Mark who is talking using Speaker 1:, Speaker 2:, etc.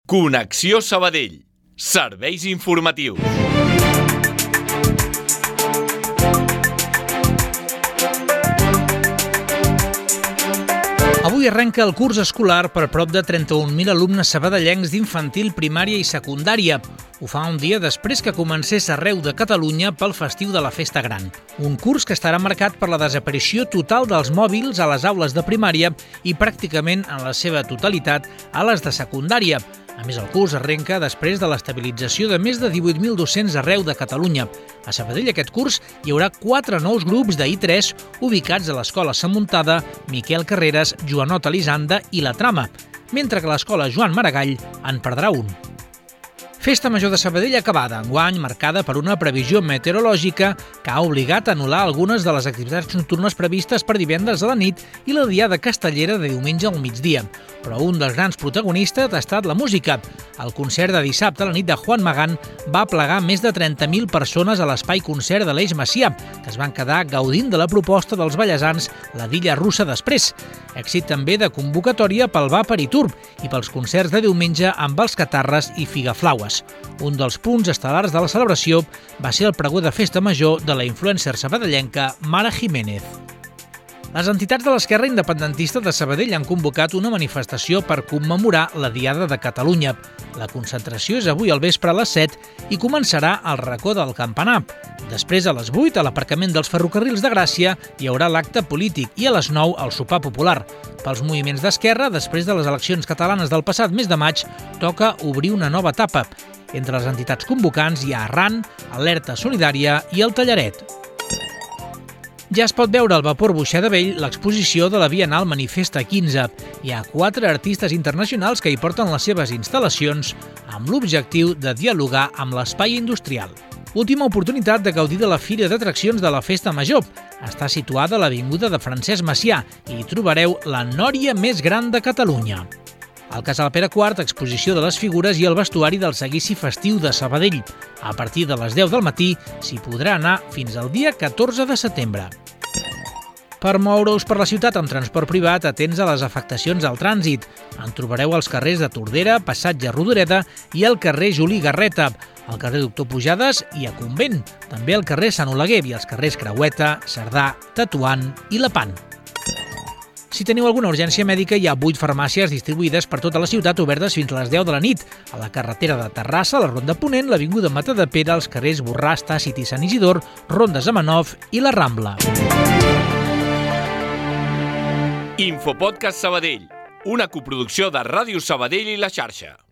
Speaker 1: Connexió Sabadell. Serveis informatius.
Speaker 2: Avui arrenca el curs escolar per prop de 31.000 alumnes sabadellencs d'infantil, primària i secundària. Ho fa un dia després que comencés arreu de Catalunya pel festiu de la Festa Gran. Un curs que estarà marcat per la desaparició total dels mòbils a les aules de primària i pràcticament en la seva totalitat a les de secundària. A més, el curs arrenca després de l'estabilització de més de 18.000 docents arreu de Catalunya. A Sabadell aquest curs hi haurà 4 nous grups d'I3 ubicats a l'Escola Sant Muntada, Miquel Carreras, Joanot Elisanda i La Trama, mentre que l'Escola Joan Maragall en perdrà un. Festa Major de Sabadell acabada, enguany marcada per una previsió meteorològica que ha obligat a anul·lar algunes de les activitats nocturnes previstes per divendres a la nit i la diada castellera de diumenge al migdia. Però un dels grans protagonistes ha estat la música. El concert de dissabte a la nit de Juan Magán va aplegar més de 30.000 persones a l'espai concert de l'Eix Macià, que es van quedar gaudint de la proposta dels ballesans La Dilla Russa després. Èxit també de convocatòria pel Vapor i Turb i pels concerts de diumenge amb els Catarres i Figaflaues. Un dels punts estel·lars de la celebració va ser el pregó de festa major de la influencer sabadellenca Mara Jiménez. Les entitats de l'esquerra independentista de Sabadell han convocat una manifestació per commemorar la Diada de Catalunya. La concentració és avui al vespre a les 7 i començarà al racó del Campanar. Després, a les 8, a l'aparcament dels ferrocarrils de Gràcia, hi haurà l'acte polític i a les 9 el sopar popular. Pels moviments d'esquerra, després de les eleccions catalanes del passat mes de maig, toca obrir una nova etapa. Entre les entitats convocants hi ha Arran, Alerta Solidària i el Tallaret. Ja es pot veure al Vapor Boixer de Vell l'exposició de la Bienal Manifesta 15. Hi ha 4 artistes internacionals que hi porten les seves instal·lacions amb l'objectiu de dialogar amb l'espai industrial. Última oportunitat de gaudir de la Fira d'Atraccions de la Festa Major. Està situada a l'avinguda de Francesc Macià i hi trobareu la nòria més gran de Catalunya. Al Casal Pere IV, exposició de les figures i el vestuari del seguici festiu de Sabadell. A partir de les 10 del matí s'hi podrà anar fins al dia 14 de setembre. Per moure-us per la ciutat amb transport privat, atents a les afectacions al trànsit. En trobareu als carrers de Tordera, Passatge Rodoreda i al carrer Juli Garreta, al carrer Doctor Pujades i a Convent, també al carrer Sant Oleguer i als carrers Creueta, Cerdà, Tetuan i Lepant. Si teniu alguna urgència mèdica, hi ha 8 farmàcies distribuïdes per tota la ciutat obertes fins a les 10 de la nit. A la carretera de Terrassa, la Ronda Ponent, l'avinguda Matadepera, els carrers Borràs, Tàcit i Sant Isidor, Ronda Zamenhof i la Rambla.
Speaker 1: Infopodcast Sabadell, una coproducció de Ràdio Sabadell i La Xarxa.